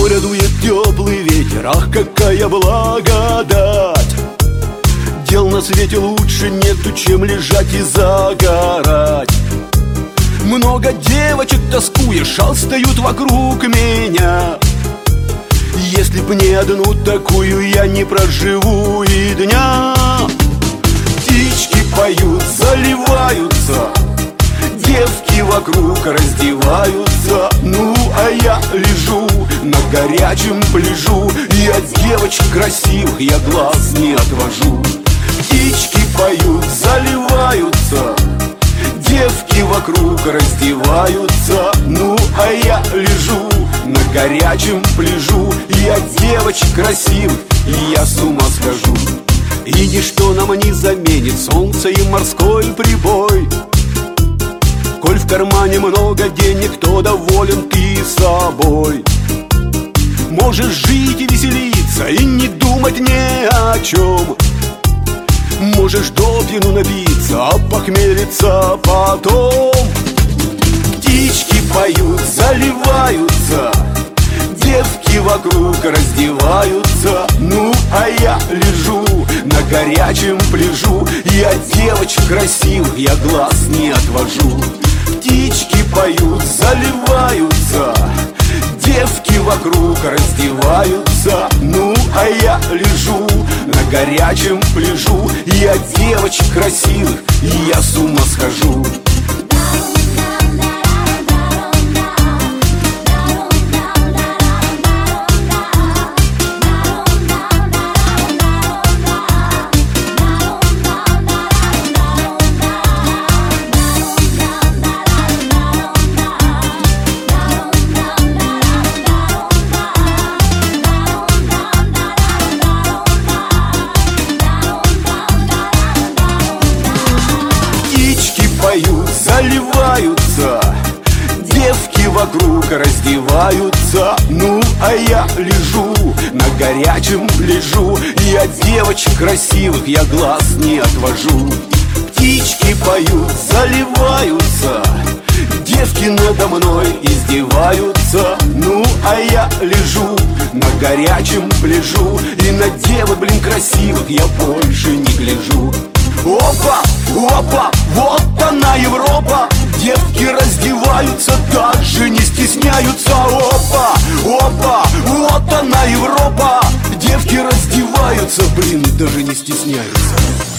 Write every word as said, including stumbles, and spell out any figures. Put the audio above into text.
моря дует теплый ветер, ах, какая благодать! Дел на свете лучше нету, чем лежать и загорать. Много девочек тоскуешь, шастают вокруг меня. Если б не одну такую, я не проживу и дня. Птички поют, заливаются, девки вокруг раздеваются. Ну, а я лежу на горячем пляжу, и от девочек красивых я глаз не отвожу. Птички поют, заливаются, девки вокруг раздеваются. Ну, а я лежу на горячем пляжу, и от девочек красивых я с ума схожу. И ничто нам не заменит солнце и морской прибой. Коль в кармане много денег, то доволен ты собой. Можешь жить и веселиться, и не думать ни о чем. Можешь до пьяну напиться, а похмелиться потом. Птички поют, заливаются, девки вокруг раздеваются. Ну, а я лежу на горячем пляжу, и от девочек красивых я глаз не отвожу. Птички поют, заливаются, девки вокруг раздеваются. Ну, а я лежу на горячем пляжу, и от девочек красивых я с ума схожу. Поют, заливаются, девки вокруг раздеваются. Ну, а я лежу на горячем пляжу, и от девочек красивых я глаз не отвожу. Птички поют, заливаются, девки надо мной издеваются. Ну, а я лежу на горячем пляжу, и на девок, блин, красивых я больше не гляжу. Опа, опа, вот она Европа, девки раздеваются, даже не стесняются. Опа, опа, вот она Европа, девки раздеваются, блин, даже не стесняются.